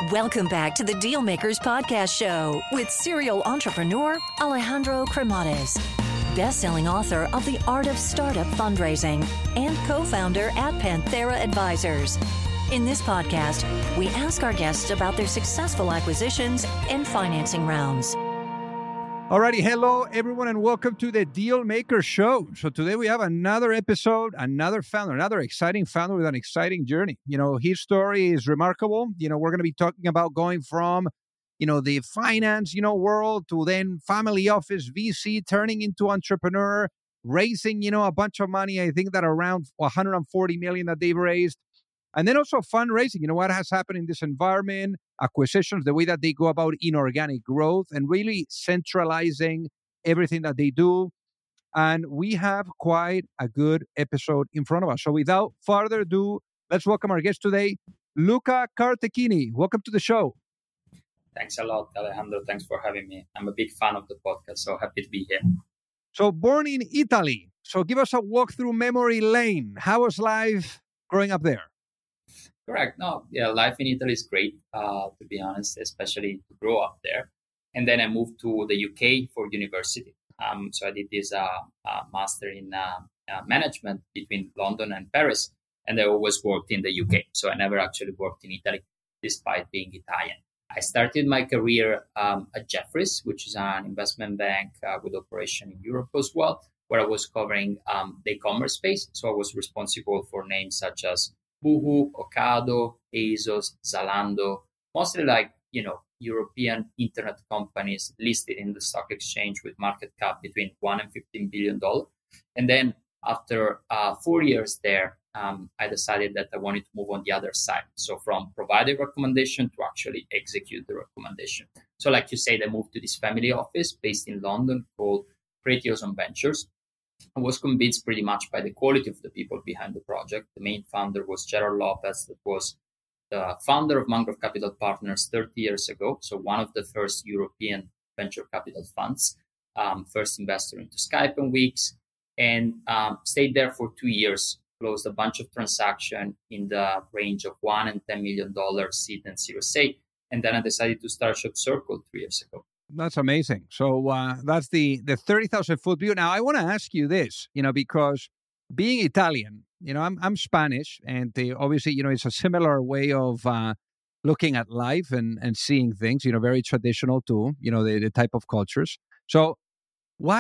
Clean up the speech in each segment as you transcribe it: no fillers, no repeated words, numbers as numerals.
Welcome back to the Dealmakers Podcast Show with serial entrepreneur Alejandro Cremades, best-selling author of The Art of Startup Fundraising and co-founder at Panthera Advisors. In this podcast, we ask our guests about their successful acquisitions and financing rounds. Alrighty, hello everyone and welcome to the Dealmakers Show. So today we have another episode, another exciting founder with an exciting journey. His story is remarkable. We're going to be talking about going from, the finance, world to then family office, VC, turning into entrepreneur, raising, a bunch of money. I think that around 140 million that they've raised. And then also fundraising, what has happened in this environment, acquisitions, the way that they go about inorganic growth and really centralizing everything that they do. And we have quite a good episode in front of us. So without further ado, let's welcome our guest today, Luca Cartechini. Welcome to the show. Thanks a lot, Alejandro. Thanks for having me. I'm a big fan of the podcast, so happy to be here. So born in Italy. So give us a walk through memory lane. How was life growing up there? Correct. Life in Italy is great, to be honest, especially to grow up there. And then I moved to the UK for university. So I did this master in management between London and Paris, and I always worked in the UK. So I never actually worked in Italy, despite being Italian. I started my career at Jefferies, which is an investment bank with operation in Europe as well, where I was covering the e-commerce space. So I was responsible for names such as Boohoo, Ocado, ASOS, Zalando, mostly European internet companies listed in the stock exchange with market cap between $1 and $15 billion. And then after 4 years there, I decided that I wanted to move on the other side. So from providing recommendation to actually execute the recommendation. So like you said, I moved to this family office based in London called Pretty Awesome Ventures. I was convinced pretty much by the quality of the people behind the project. The main founder was Gerard Lopez, that was the founder of Mangrove Capital Partners 30 years ago. So one of the first European venture capital funds, first investor into Skype and Wix, and stayed there for 2 years, closed a bunch of transactions in the range of $1 and $10 million seed and Series A. And then I decided to start Shop Circle 3 years ago. That's amazing. So that's the 30,000 foot view. Now, I want to ask you this, because being Italian, I'm Spanish, and obviously, it's a similar way of looking at life and seeing things, very traditional too, the type of cultures. So what?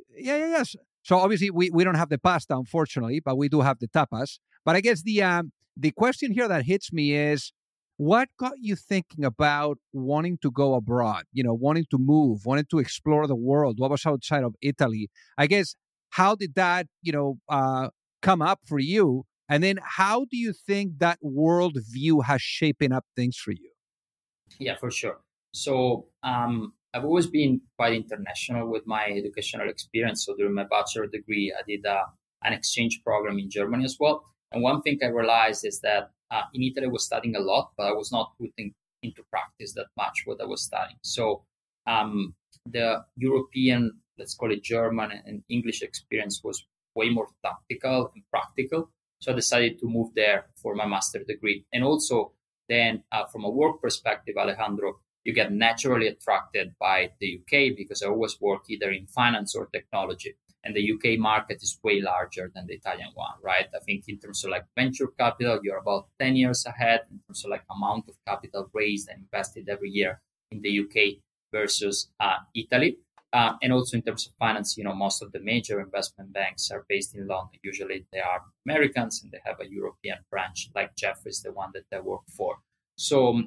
Yes. So obviously, we don't have the pasta, unfortunately, but we do have the tapas. But I guess the question here that hits me is, what got you thinking about wanting to go abroad, wanting to move, wanting to explore the world? What was outside of Italy? I guess, how did that, come up for you? And then how do you think that world view has shaped up things for you? Yeah, for sure. So I've always been quite international with my educational experience. So during my bachelor degree, I did an exchange program in Germany as well. And one thing I realized is that in Italy, I was studying a lot, but I was not putting into practice that much what I was studying. So the European, let's call it German and English experience was way more tactical and practical. So I decided to move there for my master's degree. And also then from a work perspective, Alejandro, you get naturally attracted by the UK because I always work either in finance or technology. And the UK market is way larger than the Italian one, right? I think in terms of venture capital, you're about 10 years ahead in terms of amount of capital raised and invested every year in the UK versus Italy. And also in terms of finance, most of the major investment banks are based in London. Usually they are Americans and they have a European branch like Jefferies, the one that I work for. So,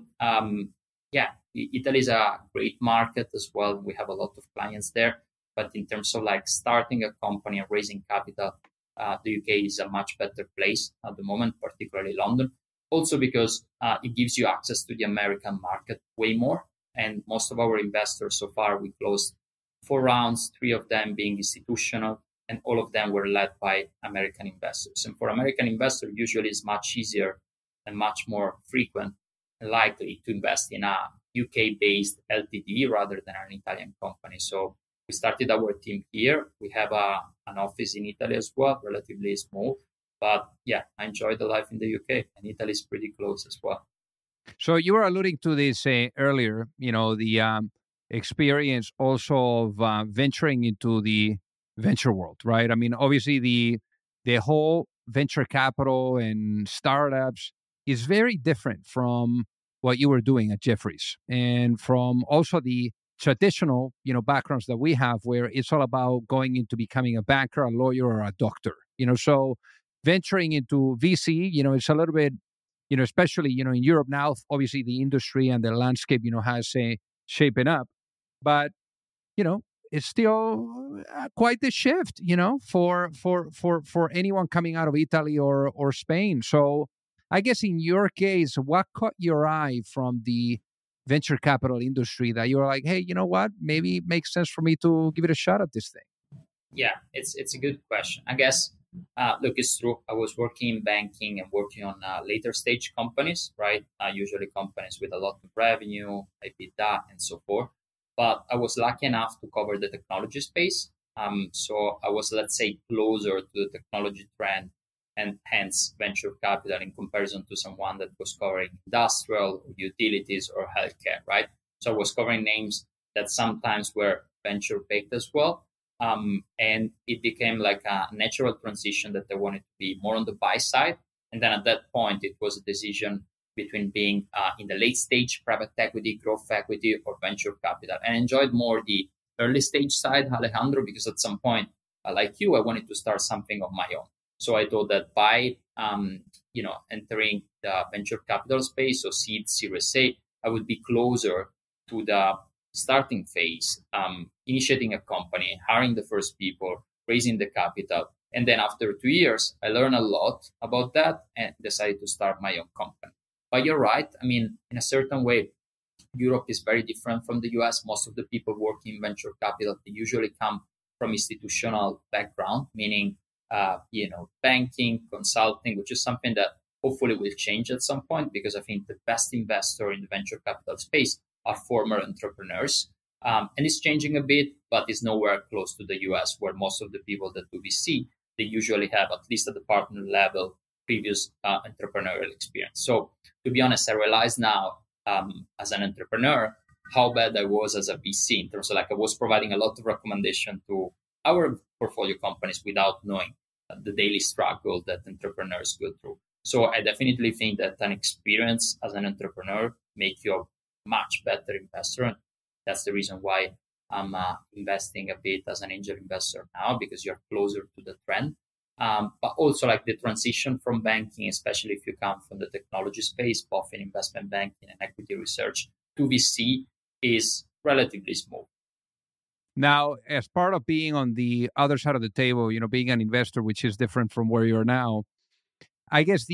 Italy is a great market as well. We have a lot of clients there. But in terms of starting a company and raising capital, the UK is a much better place at the moment, particularly London. Also because it gives you access to the American market way more. And most of our investors so far, we closed 4 rounds, 3 of them being institutional, and all of them were led by American investors. And for American investors, usually it's much easier and much more frequent and likely to invest in a UK-based LTD rather than an Italian company. So we started our team here. We have an office in Italy as well, relatively small. But yeah, I enjoy the life in the UK, and Italy is pretty close as well. So you were alluding to this earlier, the experience also of venturing into the venture world, right? I mean, obviously the whole venture capital and startups is very different from what you were doing at Jeffries and from also the traditional, backgrounds that we have where it's all about going into becoming a banker, a lawyer, or a doctor, so venturing into VC, it's a little bit, especially, in Europe now, obviously the industry and the landscape, has shaping up, but, it's still quite the shift, for anyone coming out of Italy or Spain. So I guess in your case, what caught your eye from the venture capital industry that you were like, hey, you know what? Maybe it makes sense for me to give it a shot at this thing. Yeah, it's a good question. I guess, look, it's true. I was working in banking and working on later stage companies, right? Usually companies with a lot of revenue, EBITDA, and so forth. But I was lucky enough to cover the technology space. So I was, let's say, closer to the technology trend and hence venture capital in comparison to someone that was covering industrial, utilities, or healthcare, right? So I was covering names that sometimes were venture baked as well. And it became like a natural transition that I wanted to be more on the buy side. And then at that point, it was a decision between being in the late stage private equity, growth equity, or venture capital. And I enjoyed more the early stage side, Alejandro, because at some point, like you, I wanted to start something of my own. So I thought that by entering the venture capital space, so seed, Series A, I would be closer to the starting phase, initiating a company, hiring the first people, raising the capital. And then after 2 years, I learned a lot about that and decided to start my own company. But you're right. I mean, in a certain way, Europe is very different from the US. Most of the people working in venture capital, they usually come from institutional background, meaning, banking, consulting, which is something that hopefully will change at some point, because I think the best investor in the venture capital space are former entrepreneurs. And it's changing a bit, but it's nowhere close to the US, where most of the people that do VC, they usually have, at least at the partner level, previous entrepreneurial experience. So to be honest, I realize now as an entrepreneur how bad I was as a VC in terms of I was providing a lot of recommendation to our portfolio companies without knowing the daily struggle that entrepreneurs go through. So I definitely think that an experience as an entrepreneur makes you a much better investor. And that's the reason why I'm investing a bit as an angel investor now, because you're closer to the trend. But also the transition from banking, especially if you come from the technology space, both in investment banking and equity research, to VC is relatively smooth. Now, as part of being on the other side of the table, being an investor, which is different from where you are now, I guess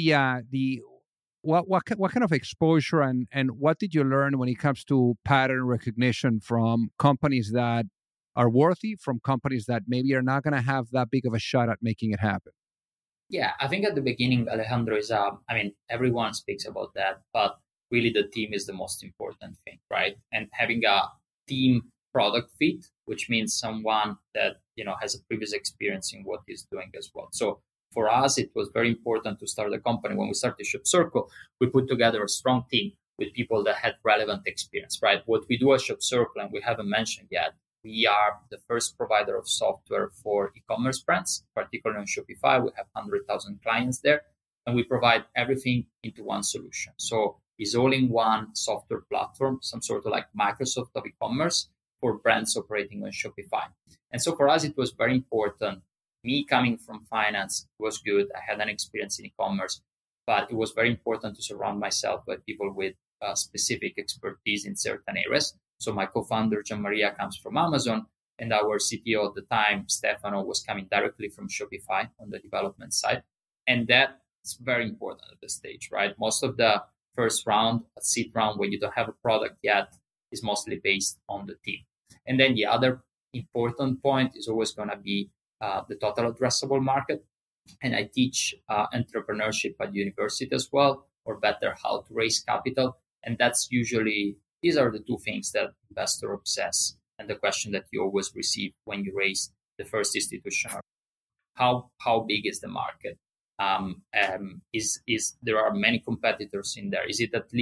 what kind of exposure and what did you learn when it comes to pattern recognition from companies that are worthy, from companies that maybe are not going to have that big of a shot at making it happen? Yeah, I think at the beginning, Alejandro, is, everyone speaks about that, but really the team is the most important thing, right? And having a team product fit, which means someone that, has a previous experience in what he's doing as well. So for us, it was very important to start the company. When we started Shop Circle, we put together a strong team with people that had relevant experience, right? What we do at Shop Circle, and we haven't mentioned yet, we are the first provider of software for e-commerce brands, particularly on Shopify. We have 100,000 clients there, and we provide everything into one solution. So it's all in one software platform, some sort of Microsoft of e-commerce for brands operating on Shopify. And so for us, it was very important. Me coming from finance was good. I had an experience in e-commerce, but it was very important to surround myself with people with specific expertise in certain areas. So my co-founder, Gian Maria, comes from Amazon, and our CTO at the time, Stefano, was coming directly from Shopify on the development side. And that's very important at this stage, right? Most of the first round, a seed round, where you don't have a product yet, is mostly based on the team. And then the other important point is always going to be the total addressable market. And I teach entrepreneurship at university as well, or better, how to raise capital. And that's usually, these are the two things that investors obsess. And the question that you always receive when you raise the first institution: how big is the market? Is there are many competitors in there? Is it at least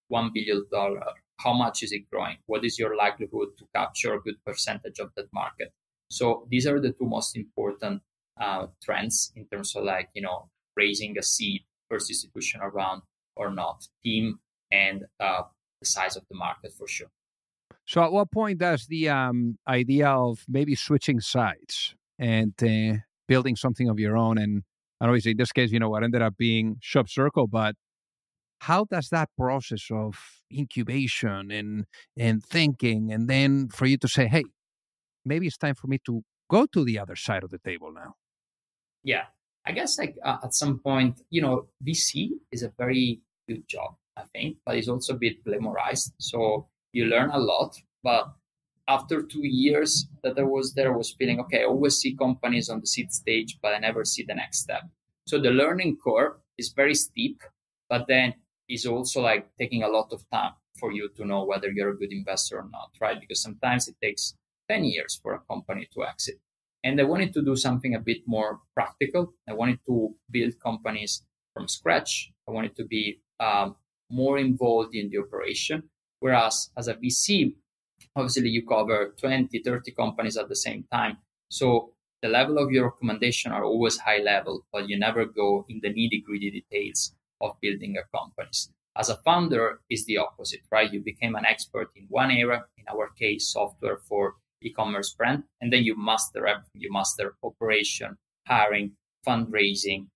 $1 billion, how much is it growing? What is your likelihood to capture a good percentage of that market? So these are the two most important trends in terms of raising a seed first institutional round or not, team and the size of the market for sure. So at what point does the idea of maybe switching sides and building something of your own, and obviously in this case, what ended up being ShopCircle, but how does that process of incubation and thinking, and then for you to say, hey, maybe it's time for me to go to the other side of the table now? Yeah, I guess at some point, VC is a very good job, I think, but it's also a bit glamorized. So you learn a lot, but after 2 years that I was there, I was feeling, okay, I always see companies on the seed stage, but I never see the next step. So the learning curve is very steep, but then it's also taking a lot of time for you to know whether you're a good investor or not, right? Because sometimes it takes 10 years for a company to exit. And I wanted to do something a bit more practical. I wanted to build companies from scratch. I wanted to be more involved in the operation. Whereas as a VC, obviously you cover 20, 30 companies at the same time. So the level of your recommendation are always high level, but you never go in the nitty-gritty details of building a companies. As a founder, is the opposite, right? You became an expert in one area, in our case, software for e-commerce brand, and then you master everything. You master operation, hiring, fundraising,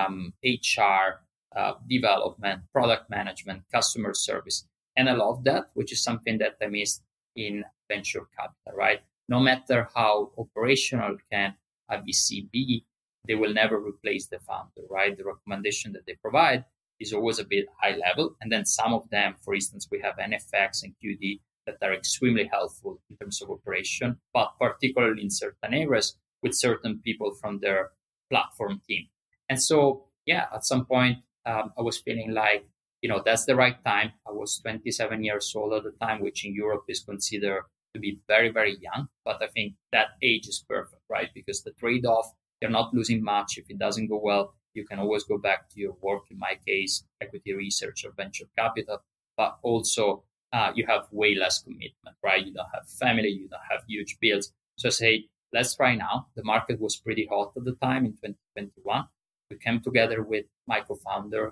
HR, development, product management, customer service. And I love that, which is something that I missed in venture capital, right? No matter how operational can a VC be, they will never replace the founder, right? The recommendation that they provide is always a bit high level. And then some of them, for instance, we have NFX and QD that are extremely helpful in terms of operation, but particularly in certain areas with certain people from their platform team. And so, at some point, I was feeling that's the right time. I was 27 years old at the time, which in Europe is considered to be very, very young. But I think that age is perfect, right? Because the trade-off, you're not losing much. If it doesn't go well, you can always go back to your work, in my case, equity research or venture capital. But also, you have way less commitment, right? You don't have family, you don't have huge bills. So I say, let's try now. The market was pretty hot at the time in 2021. We came together with my co-founder.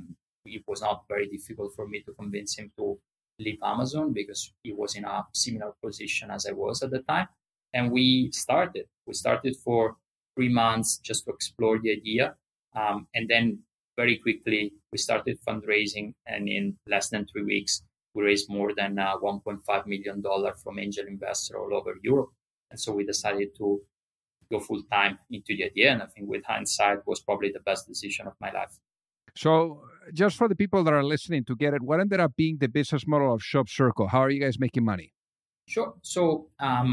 It was not very difficult for me to convince him to leave Amazon because he was in a similar position as I was at the time. And we started. We started for 3 months just to explore the idea. And then very quickly, we started fundraising. And in less than 3 weeks, we raised more than $1.5 million from angel investors all over Europe. And so we decided to go full time into the idea. And I think with hindsight was probably the best decision of my life. So just for the people that are listening to get it, what ended up being the business model of ShopCircle? How are you guys making money? Sure. So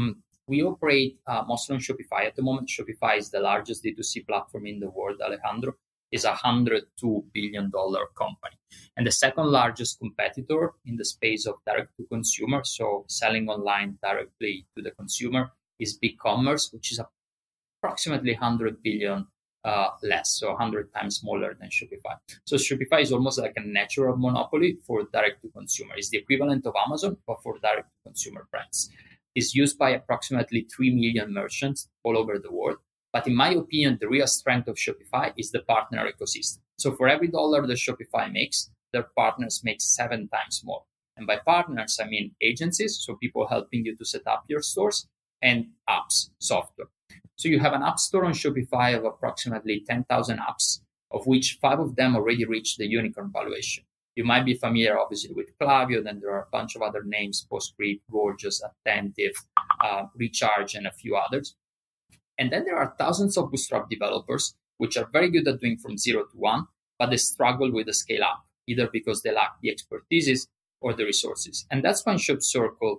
we operate mostly on Shopify. At the moment, Shopify is the largest D2C platform in the world, Alejandro. Is a $102 billion company. And the second largest competitor in the space of direct-to-consumer, so selling online directly to the consumer, is BigCommerce, which is approximately 100 billion less, so 100 times smaller than Shopify. So Shopify is almost like a natural monopoly for direct-to-consumer. It's the equivalent of Amazon, but for direct-to-consumer brands. It's used by approximately 3 million merchants all over the world. But in my opinion, the real strength of Shopify is the partner ecosystem. So for every dollar that Shopify makes, their partners make 7 times more. And by partners, I mean agencies, so people helping you to set up your stores, and apps, software. So you have an app store on Shopify of approximately 10,000 apps, of which 5 of them already reached the unicorn valuation. You might be familiar, obviously, with Klaviyo. Then there are a bunch of other names, PostScript, Gorgias, Attentive, Recharge, and a few others. And then there are thousands of Bootstrap developers, which are very good at doing from 0 to 1, but they struggle with the scale up, either because they lack the expertise or the resources. And that's when ShopCircle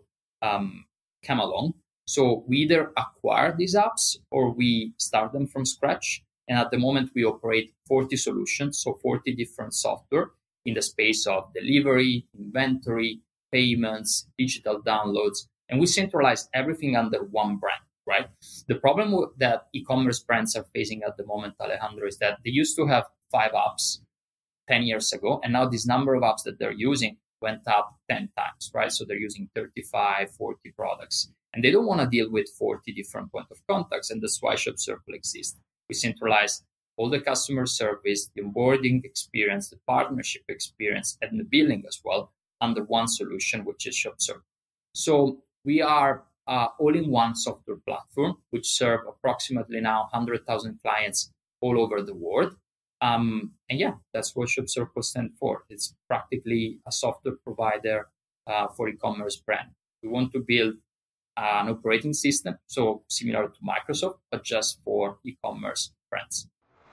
came along. So we either acquire these apps or we start them from scratch. And at the moment, we operate 40 solutions, so 40 different software in the space of delivery, inventory, payments, digital downloads. And we centralize everything under one brand, right? The problem that e-commerce brands are facing at the moment, Alejandro, is that they used to have 5 apps 10 years ago. And now this number of apps that they're using went up 10 times, right? So they're using 35, 40 products. And they don't want to deal with 40 different point of contacts. And that's why ShopCircle exists. We centralize all the customer service, the onboarding experience, the partnership experience, and the billing as well under one solution, which is ShopCircle. So we are all-in-one software platform, which serve approximately now 100,000 clients all over the world. And yeah, that's what ShopCircle stands for. It's practically a software provider for e-commerce brand. We want to build an operating system, so similar to Microsoft, but just for e-commerce brands.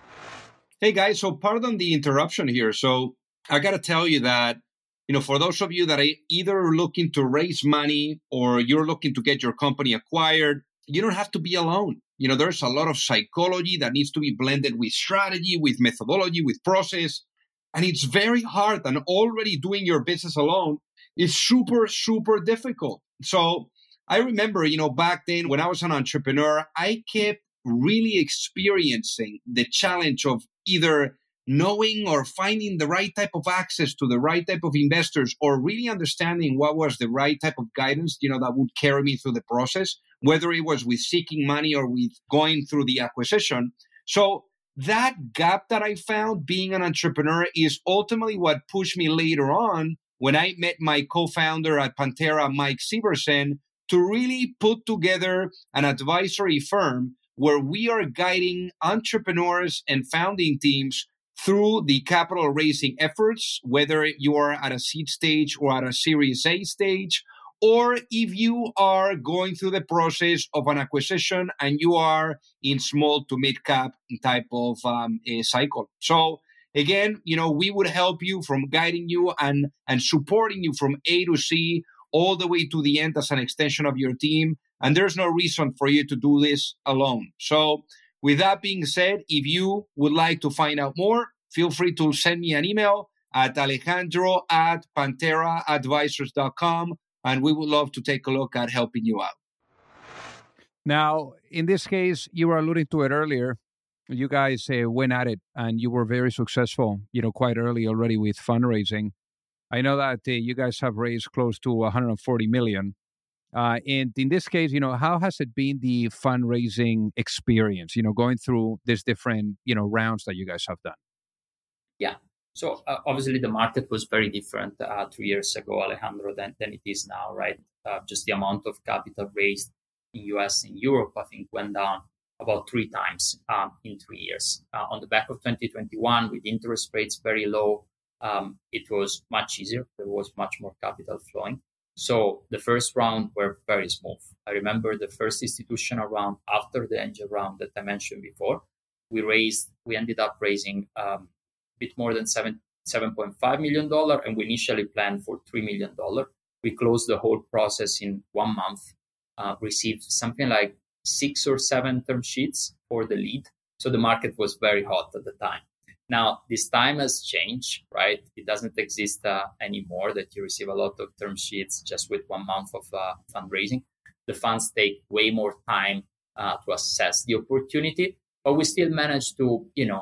Hey guys, so pardon the interruption here. So I got to tell you that, for those of you that are either looking to raise money or you're looking to get your company acquired, you don't have to be alone. There's a lot of psychology that needs to be blended with strategy, with methodology, with process. And it's very hard. And already doing your business alone is super, super difficult. So I remember, back then when I was an entrepreneur, I kept really experiencing the challenge of either knowing or finding the right type of access to the right type of investors, or really understanding what was the right type of guidance, that would carry me through the process, whether it was with seeking money or with going through the acquisition. So that gap that I found being an entrepreneur is ultimately what pushed me later on when I met my co-founder at Pantera, Mike Severson, to really put together an advisory firm where we are guiding entrepreneurs and founding teams through the capital raising efforts, whether you are at a seed stage or at a Series A stage, or if you are going through the process of an acquisition and you are in small to mid cap type of cycle. So again, we would help you from guiding you and supporting you from A to C all the way to the end as an extension of your team. And there's no reason for you to do this alone. So with that being said, if you would like to find out more, feel free to send me an email at alejandro@panteraadvisors.com, and we would love to take a look at helping you out. Now, in this case, you were alluding to it earlier. You guys went at it, and you were very successful, quite early already with fundraising. I know that you guys have raised close to $140 million. And in this case, how has it been the fundraising experience, going through these different, rounds that you guys have done? Yeah. So obviously the market was very different 2 years ago, Alejandro, than it is now, right? Just the amount of capital raised in US and Europe, I think, went down about 3 times in 3 years. On the back of 2021, with interest rates very low, it was much easier. There was much more capital flowing. So the first round were very smooth. I remember the first institutional round after the angel round that I mentioned before. We ended up raising a bit more than $7.5 million, and we initially planned for $3 million. We closed the whole process in 1 month, received something like 6 or 7 term sheets for the lead. So the market was very hot at the time. Now, this time has changed, right? It doesn't exist anymore that you receive a lot of term sheets just with 1 month of fundraising. The funds take way more time to assess the opportunity, but we still managed to,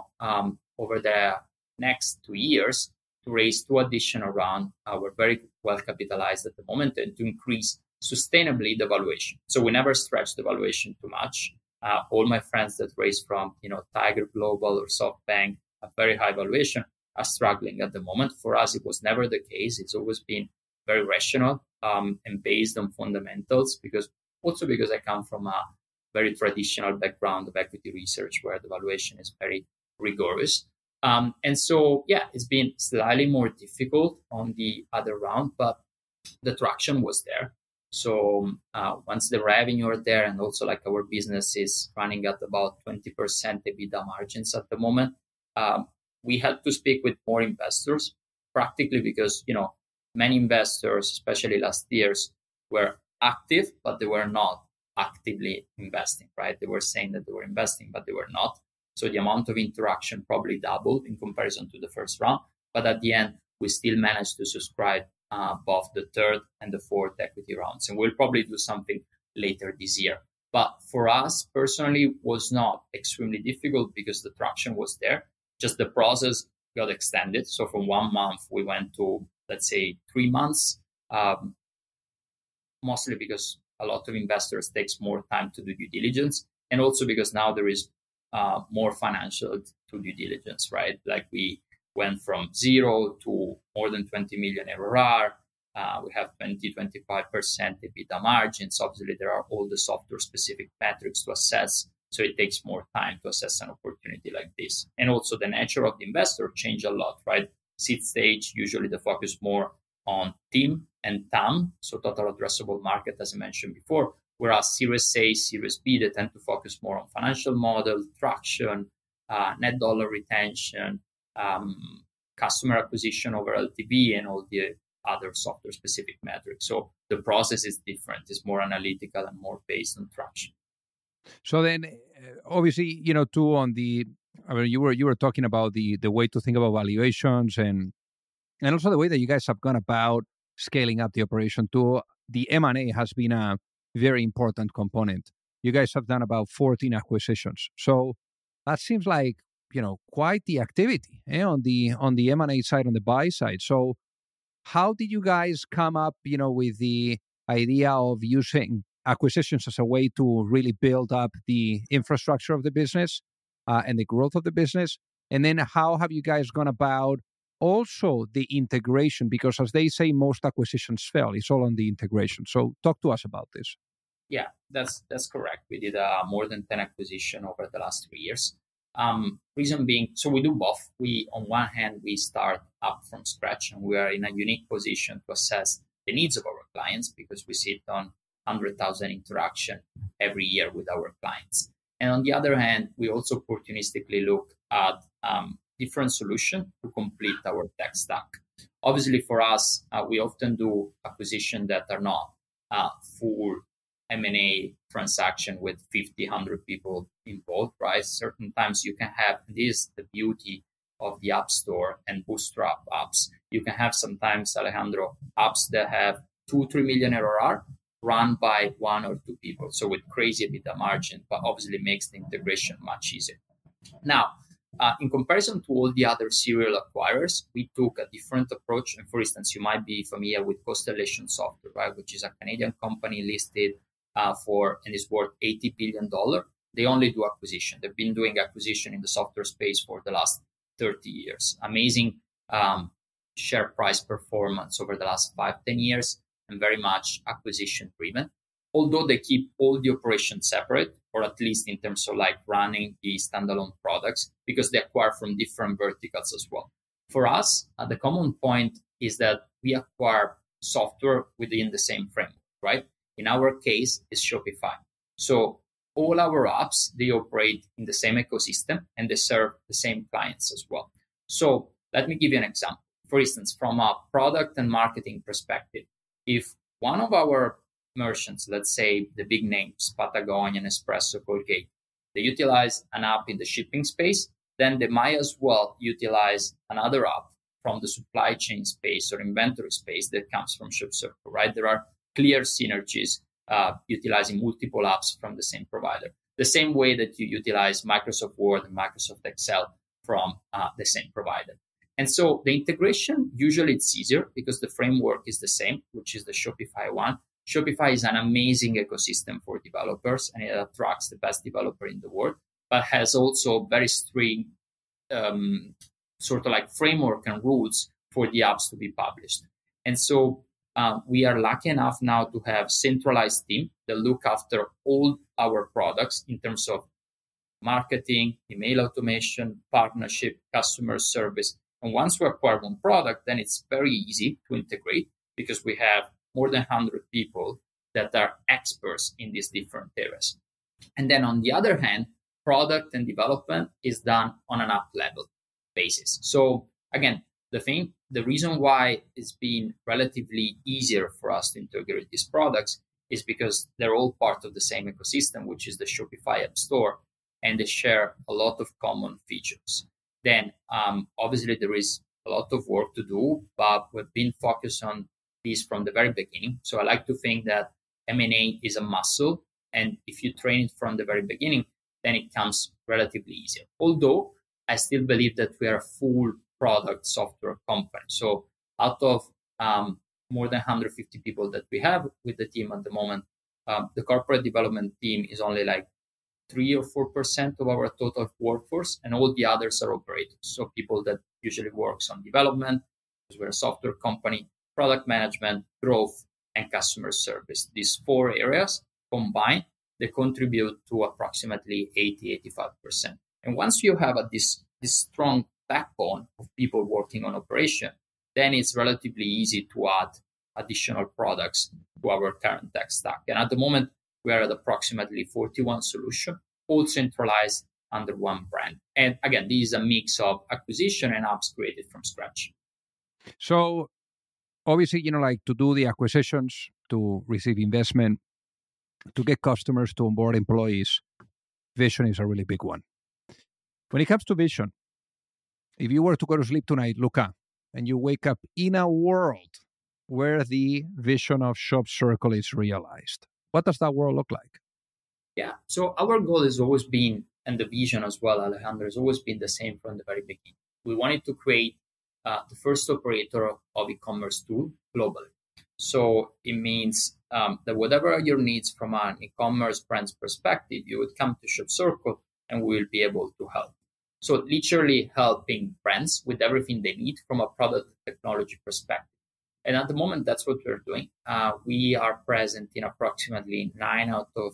over the next 2 years, to raise 2 additional rounds. We're very well capitalized at the moment, and to increase sustainably the valuation. So we never stretched the valuation too much. All my friends that raised from, Tiger Global or SoftBank, a very high valuation, are struggling at the moment. For us, it was never the case. It's always been very rational and based on fundamentals, because I come from a very traditional background of equity research where the valuation is very rigorous. And so, it's been slightly more difficult on the other round, but the traction was there. So once the revenue are there, and also like our business is running at about 20% EBITDA margins at the moment, we had to speak with more investors, practically because, many investors, especially last years, were active, but they were not actively investing, right? They were saying that they were investing, but they were not. So the amount of interaction probably doubled in comparison to the first round. But at the end, we still managed to subscribe both the third and the fourth equity rounds. And we'll probably do something later this year. But for us personally, was not extremely difficult because the traction was there. Just the process got extended. So from 1 month, we went to let's say, 3 months, mostly because a lot of investors takes more time to do due diligence, and also because now there is more financial to due diligence, right? Like we went from 0 to more than 20 million ARR. We have 20-25% EBITDA margins. Obviously, there are all the software-specific metrics to assess, so it takes more time to assess an opportunity like this. And also the nature of the investor change a lot, right? Seed stage, usually the focus more on team and TAM, so total addressable market, as I mentioned before, whereas Series A, Series B, they tend to focus more on financial model, traction, net dollar retention, customer acquisition over LTV, and all the other software-specific metrics. So the process is different. It's more analytical and more based on traction. So then, obviously, too, you were talking about the way to think about valuations and also the way that you guys have gone about scaling up the operation too. The M&A has been a very important component. You guys have done about 14 acquisitions. So that seems like, quite the activity on the M&A side, on the buy side. So how did you guys come up, with the idea of using acquisitions as a way to really build up the infrastructure of the business and the growth of the business? And then how have you guys gone about also the integration? Because as they say, most acquisitions fail. It's all on the integration. So talk to us about this. Yeah, that's correct. We did more than 10 acquisitions over the last 3 years. Reason being, so we do both. On one hand, we start up from scratch, and we are in a unique position to assess the needs of our clients because we sit on 100,000 interactions every year with our clients. And on the other hand, we also opportunistically look at different solutions to complete our tech stack. Obviously, for us, we often do acquisitions that are not full M&A transaction with 50, 100 people involved, right? Certain times you can have, this the beauty of the App Store and Bootstrap apps. You can have sometimes, Alejandro, apps that have 2-3 million ARR run by 1 or 2 people. So with crazy EBITDA margin, but obviously makes the integration much easier. Now, in comparison to all the other serial acquirers, we took a different approach. And for instance, you might be familiar with Constellation Software, right? Which is a Canadian company listed and is worth $80 billion. They only do acquisition. They've been doing acquisition in the software space for the last 30 years. Amazing share price performance over the last 5-10 years, and very much acquisition driven. Although they keep all the operations separate, or at least in terms of like running the standalone products, because they acquire from different verticals as well. For us, the common point is that we acquire software within the same framework, right? In our case, it's Shopify. So all our apps, they operate in the same ecosystem and they serve the same clients as well. So let me give you an example. For instance, from a product and marketing perspective, if one of our merchants, let's say the big names, Patagonia, Nespresso, Colgate, they utilize an app in the shipping space, then they might as well utilize another app from the supply chain space or inventory space that comes from ShopCircle, right? There are clear synergies utilizing multiple apps from the same provider. The same way that you utilize Microsoft Word and Microsoft Excel from the same provider. And so the integration, usually it's easier because the framework is the same, which is the Shopify one. Shopify is an amazing ecosystem for developers and it attracts the best developer in the world, but has also very strict sort of like framework and rules for the apps to be published. And so we are lucky enough now to have centralized team that look after all our products in terms of marketing, email automation, partnership, customer service. And once we acquire one product, then it's very easy to integrate because we have more than 100 people that are experts in these different areas. And then on the other hand, product and development is done on an app level basis. So again, the reason why it's been relatively easier for us to integrate these products is because they're all part of the same ecosystem, which is the Shopify App Store, and they share a lot of common features. Then obviously there is a lot of work to do, but we've been focused on this from the very beginning. So I like to think that M&A is a muscle, and if you train it from the very beginning, then it comes relatively easier. Although I still believe that we are a full product software company. So out of more than 150 people that we have with the team at the moment. The corporate development team is only like 3 or 4% of our total workforce, and all the others are operators. So people that usually works on development, because we're a software company, product management, growth, and customer service. These 4 areas combined, they contribute to approximately 80-85%. And once you have this strong backbone of people working on operation, then it's relatively easy to add additional products to our current tech stack. And at the moment, we are at approximately 41 solutions, all centralized under one brand. And again, this is a mix of acquisition and apps created from scratch. So obviously, like to do the acquisitions, to receive investment, to get customers, to onboard employees, vision is a really big one. When it comes to vision, if you were to go to sleep tonight, Luca, and you wake up in a world where the vision of Shop Circle is realized, what does that world look like? Yeah, so our goal has always been, and the vision as well, Alejandro, has always been the same from the very beginning. We wanted to create the first operator of e-commerce tool globally. So it means that whatever your needs from an e-commerce brand's perspective, you would come to Shop Circle and we will be able to help. So literally helping brands with everything they need from a product technology perspective. And at the moment, that's what we're doing. We are present in approximately 9 out of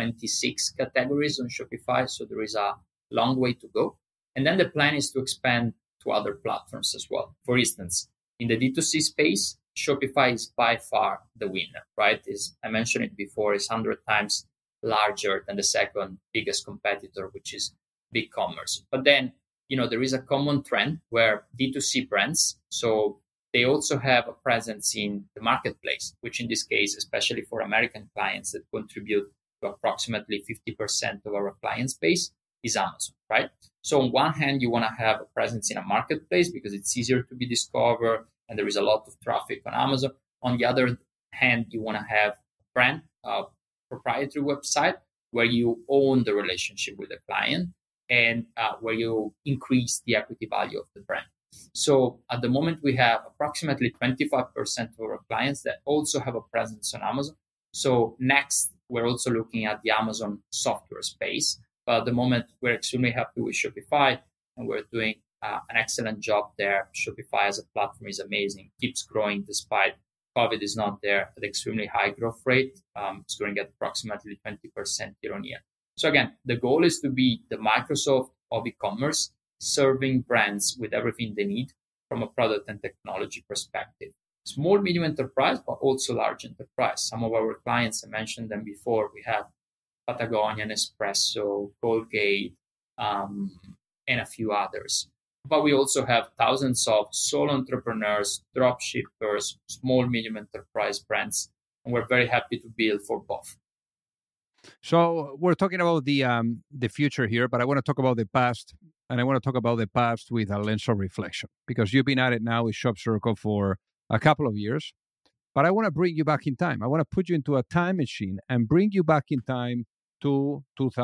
26 categories on Shopify. So there is a long way to go. And then the plan is to expand to other platforms as well. For instance, in the D2C space, Shopify is by far the winner, right? I mentioned it before, it's 100 times larger than the second biggest competitor, which is BigCommerce. But then, there is a common trend where D2C brands, so they also have a presence in the marketplace, which in this case, especially for American clients that contribute to approximately 50% of our client base, is Amazon, right? So on one hand, you want to have a presence in a marketplace because it's easier to be discovered and there is a lot of traffic on Amazon. On the other hand, you want to have a brand, a proprietary website where you own the relationship with the client and where you increase the equity value of the brand. So at the moment, we have approximately 25% of our clients that also have a presence on Amazon. So next, we're also looking at the Amazon software space. But at the moment, we're extremely happy with Shopify and we're doing an excellent job there. Shopify as a platform is amazing, keeps growing despite COVID is not there at extremely high growth rate. It's growing at approximately 20% year on year. So again, the goal is to be the Microsoft of e-commerce, serving brands with everything they need from a product and technology perspective. Small, medium enterprise, but also large enterprise. Some of our clients, I mentioned them before, we have Patagonia, Nespresso, Colgate, and a few others. But we also have thousands of solo entrepreneurs, drop shippers, small, medium enterprise brands, and we're very happy to build for both. So we're talking about the future here, but I want to talk about the past, and I want to talk about the past with a lens of reflection, because you've been at it now with Shop Circle for a couple of years, but I want to bring you back in time. I want to put you into a time machine and bring you back in time to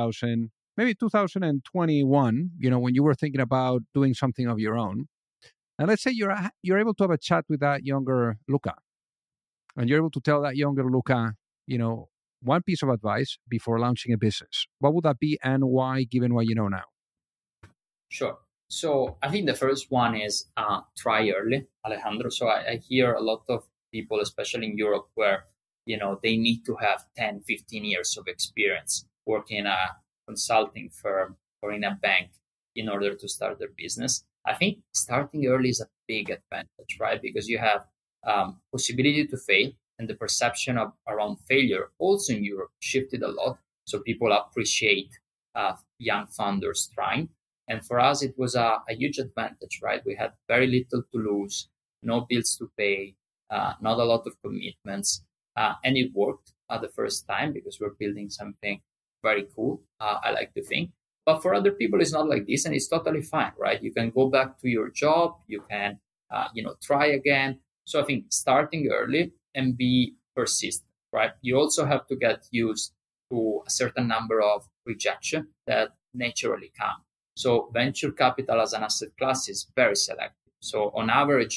2021, when you were thinking about doing something of your own. And let's say you're able to have a chat with that younger Luca, and you're able to tell that younger Luca, one piece of advice before launching a business. What would that be and why, given what you know now? Sure. So I think the first one is try early, Alejandro. So I hear a lot of people, especially in Europe, where, they need to have 10, 15 years of experience working in a consulting firm or in a bank in order to start their business. I think starting early is a big advantage, right? Because you have possibility to fail, and the perception around failure also in Europe shifted a lot. So people appreciate young founders trying. And for us, it was a huge advantage, right? We had very little to lose, no bills to pay, not a lot of commitments. And it worked at the first time because we're building something very cool, I like to think. But for other people, it's not like this, and it's totally fine, right? You can go back to your job, you can, try again. So I think starting early and be persistent, right? You also have to get used to a certain number of rejection that naturally come. So venture capital as an asset class is very selective. So on average,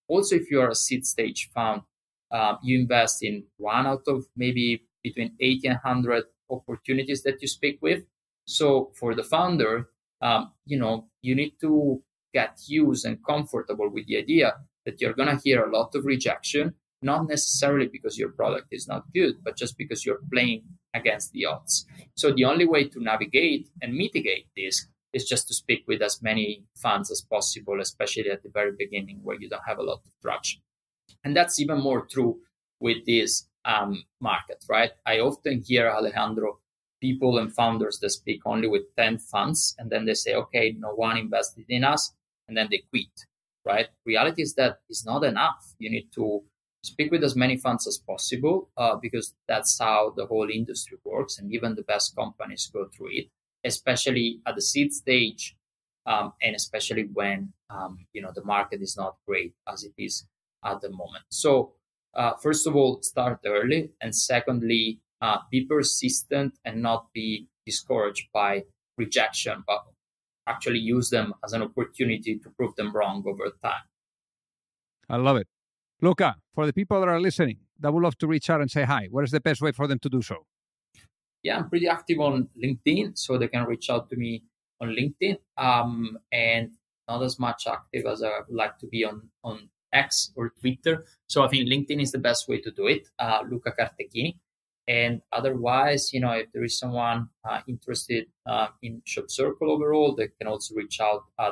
also, if you are a seed stage fund, you invest in one out of maybe between 80 and 100 opportunities that you speak with. So for the founder, you need to get used and comfortable with the idea that you're going to hear a lot of rejection, not necessarily because your product is not good, but just because you're playing against the odds. So the only way to navigate and mitigate this is just to speak with as many funds as possible, especially at the very beginning where you don't have a lot of traction. And that's even more true with this market, right? I often hear, Alejandro, people and founders that speak only with 10 funds, and then they say, okay, no one invested in us, and then they quit, right? Reality is that it's not enough. You need to speak with as many funds as possible because that's how the whole industry works, and even the best companies go through it, especially at the seed stage, and especially when the market is not great as it is at the moment. So first of all, start early, and secondly, be persistent and not be discouraged by rejection, but actually use them as an opportunity to prove them wrong over time. I love it. Luca, for the people that are listening, that would love to reach out and say hi, what is the best way for them to do so? Yeah, I'm pretty active on LinkedIn, so they can reach out to me on LinkedIn, and not as much active as I would like to be on X or Twitter. So I think LinkedIn is the best way to do it, Luca Cartechini. And otherwise, if there is someone interested in ShopCircle overall, they can also reach out at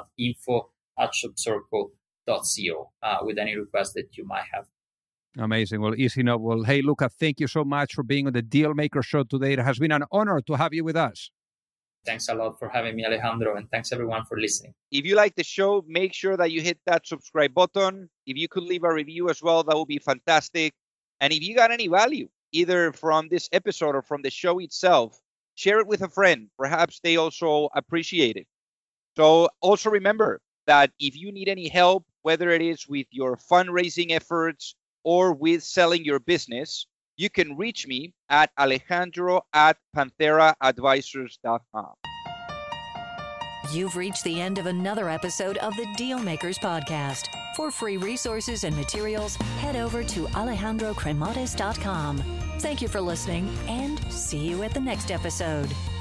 info@shopcircle.co with any request that you might have. Amazing. Well, easy enough. Well, hey, Luca, thank you so much for being on the Dealmaker Show today. It has been an honor to have you with us. Thanks a lot for having me, Alejandro, and thanks everyone for listening. If you like the show, make sure that you hit that subscribe button. If you could leave a review as well, that would be fantastic. And if you got any value, either from this episode or from the show itself, share it with a friend. Perhaps they also appreciate it. So also remember that if you need any help, whether it is with your fundraising efforts or with selling your business, you can reach me at alejandro@pantheraadvisors.com. You've reached the end of another episode of the Dealmakers Podcast. For free resources and materials, head over to alejandrocremades.com. Thank you for listening, and see you at the next episode.